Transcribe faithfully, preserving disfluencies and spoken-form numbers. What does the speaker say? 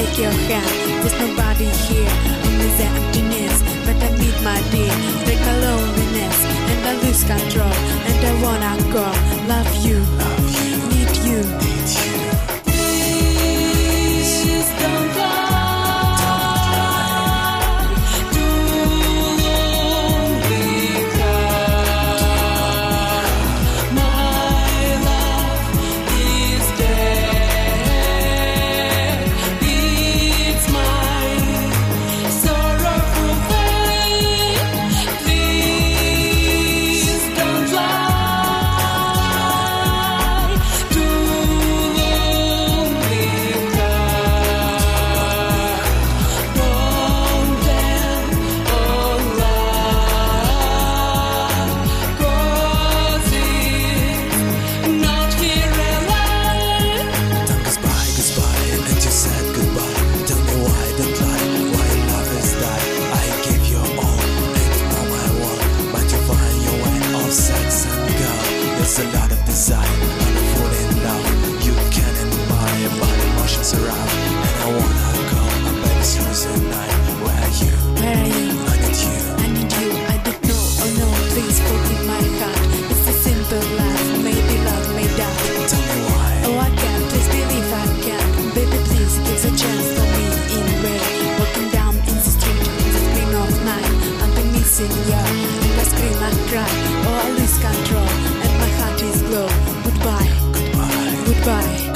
take your hand. There's nobody here, only the emptiness. But I need my dear, break my loneliness, and I lose control, and I wanna go. Love you, need you. Please don't lie. There's a lot of desire, and I fall in love. You can admire, but emotions around. And I wanna go, I bet it's losing night. Where are you? Where are you? I need you. I need you. I don't know. Oh no, please forgive my heart. It's a simple life. Maybe love may die. Tell me why. Oh, I can't. Please believe I can. Baby, please give a chance for me in rain. Walking down in the street in the green of night. I've been missing you, and I scream and cry. Oh, I lose control. Goodbye, Goodbye. goodbye.